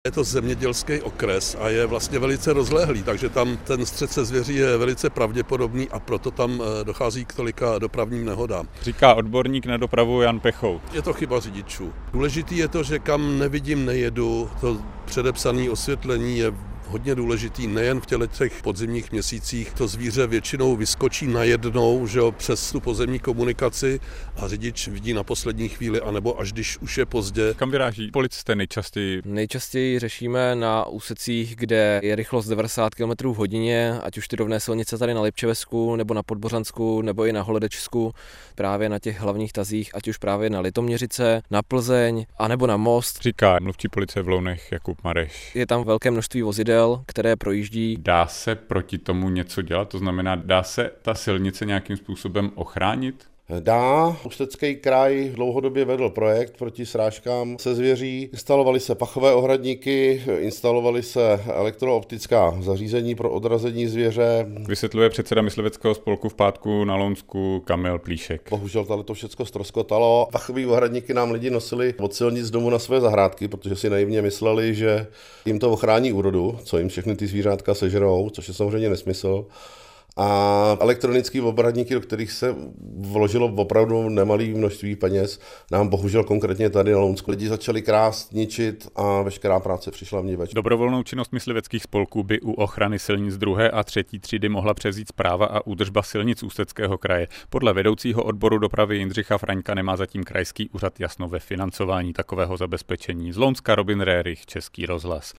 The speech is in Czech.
Je to zemědělský okres a je vlastně velice rozlehlý, takže tam ten střet se zvěří je velice pravděpodobný a proto tam dochází k tolika dopravním nehodám. Říká odborník na dopravu Jan Pechout. Je to chyba řidičů. Důležitý je to, že kam nevidím, nejedu. To předepsané osvětlení je hodně důležitý nejen v těch podzimních měsících. To zvíře většinou vyskočí najednou, že jo, přes tu pozemní komunikaci a řidič vidí na poslední chvíli, anebo až když už je pozdě. Kam vyráží policisté nejčastěji? Nejčastěji řešíme na úsecích, kde je rychlost 90 km v hodině, ať už ty rovné silnice tady na Lipčevesku, nebo na Podbořansku, nebo i na Holedečsku, právě na těch hlavních tazích, ať už právě na Litoměřice, na Plzeň, anebo na Most. Říká mluvčí policie v Lounech Jakub Mareš. Je tam velké množství vozidel, které projíždí. Dá se proti tomu něco dělat? To znamená, dá se ta silnice nějakým způsobem ochránit? Dá. Ústecký kraj dlouhodobě vedl projekt proti srážkám se zvěří. Instalovaly se pachové ohradníky, instalovaly se elektrooptická zařízení pro odrazení zvěře. Vysvětluje předseda mysliveckého spolku v Pátku na Lounsku Kamil Plíšek. Bohužel tady to všechno ztroskotalo. Pachové ohradníky nám lidi nosili od silnic domů na své zahrádky, protože si naivně mysleli, že jim to ochrání úrodu, co jim všechny ty zvířátka sežerou, což je samozřejmě nesmysl. A elektronické ohradníky, do kterých se vložilo opravdu nemalé množství peněz, nám bohužel konkrétně tady na Lounsku lidi začali krást, ničit a veškerá práce přišla vniveč. Dobrovolnou činnost mysliveckých spolků by u ochrany silnic 2. a 3. třídy mohla převzít Správa a údržba silnic Ústeckého kraje. Podle vedoucího odboru dopravy Jindřicha Fraňka nemá zatím krajský úřad jasno ve financování takového zabezpečení. Z Lounska Robin Rérich, Český rozhlas.